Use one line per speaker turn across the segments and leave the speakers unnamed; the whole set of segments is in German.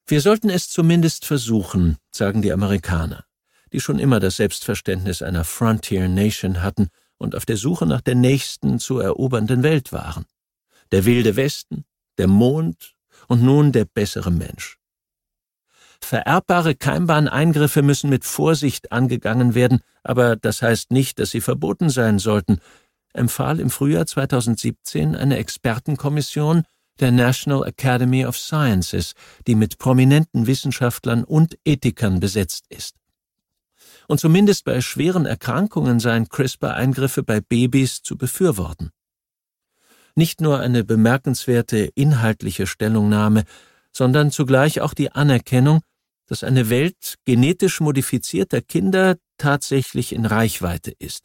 Wir sollten es zumindest versuchen, sagen die Amerikaner, die schon immer das Selbstverständnis einer Frontier Nation hatten und auf der Suche nach der nächsten zu erobernden Welt waren. Der wilde Westen, der Mond und nun der bessere Mensch. Vererbbare Keimbahneingriffe müssen mit Vorsicht angegangen werden, aber das heißt nicht, dass sie verboten sein sollten, empfahl im Frühjahr 2017 eine Expertenkommission der National Academy of Sciences, die mit prominenten Wissenschaftlern und Ethikern besetzt ist. Und zumindest bei schweren Erkrankungen seien CRISPR-Eingriffe bei Babys zu befürworten. Nicht nur eine bemerkenswerte inhaltliche Stellungnahme, sondern zugleich auch die Anerkennung, dass eine Welt genetisch modifizierter Kinder tatsächlich in Reichweite ist.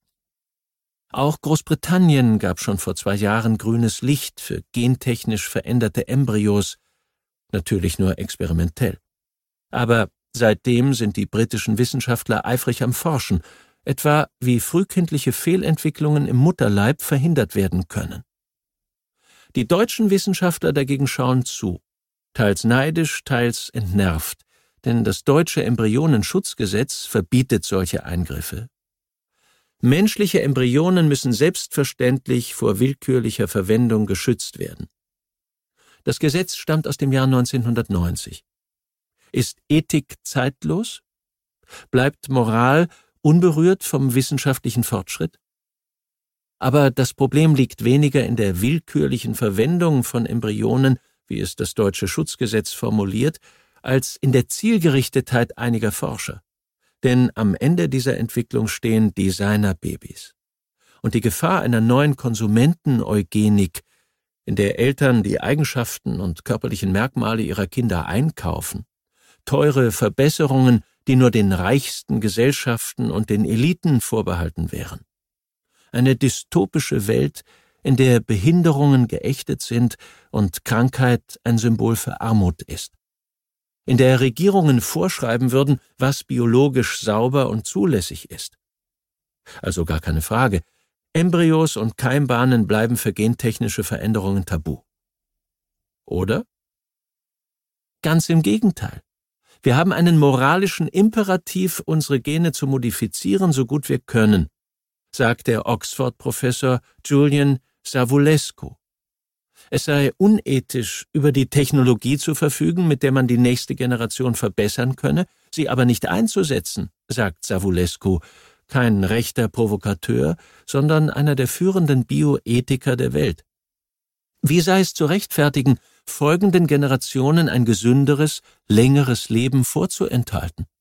Auch Großbritannien gab schon vor 2 Jahren grünes Licht für gentechnisch veränderte Embryos, natürlich nur experimentell. Aber seitdem sind die britischen Wissenschaftler eifrig am Forschen, etwa wie frühkindliche Fehlentwicklungen im Mutterleib verhindert werden können. Die deutschen Wissenschaftler dagegen schauen zu, teils neidisch, teils entnervt, denn das deutsche Embryonenschutzgesetz verbietet solche Eingriffe. Menschliche Embryonen müssen selbstverständlich vor willkürlicher Verwendung geschützt werden. Das Gesetz stammt aus dem Jahr 1990. Ist Ethik zeitlos? Bleibt Moral unberührt vom wissenschaftlichen Fortschritt? Aber das Problem liegt weniger in der willkürlichen Verwendung von Embryonen, wie es das deutsche Schutzgesetz formuliert, als in der Zielgerichtetheit einiger Forscher. Denn am Ende dieser Entwicklung stehen Designerbabys. Und die Gefahr einer neuen Konsumenteneugenik, in der Eltern die Eigenschaften und körperlichen Merkmale ihrer Kinder einkaufen, teure Verbesserungen, die nur den reichsten Gesellschaften und den Eliten vorbehalten wären. Eine dystopische Welt, in der Behinderungen geächtet sind und Krankheit ein Symbol für Armut ist. In der Regierungen vorschreiben würden, was biologisch sauber und zulässig ist. Also gar keine Frage, Embryos und Keimbahnen bleiben für gentechnische Veränderungen tabu. Oder? Ganz im Gegenteil. Wir haben einen moralischen Imperativ, unsere Gene zu modifizieren, so gut wir können, sagt der Oxford-Professor Julian Savulescu. Es sei unethisch, über die Technologie zu verfügen, mit der man die nächste Generation verbessern könne, sie aber nicht einzusetzen, sagt Savulescu, kein rechter Provokateur, sondern einer der führenden Bioethiker der Welt. Wie sei es zu rechtfertigen, folgenden Generationen ein gesünderes, längeres Leben vorzuenthalten?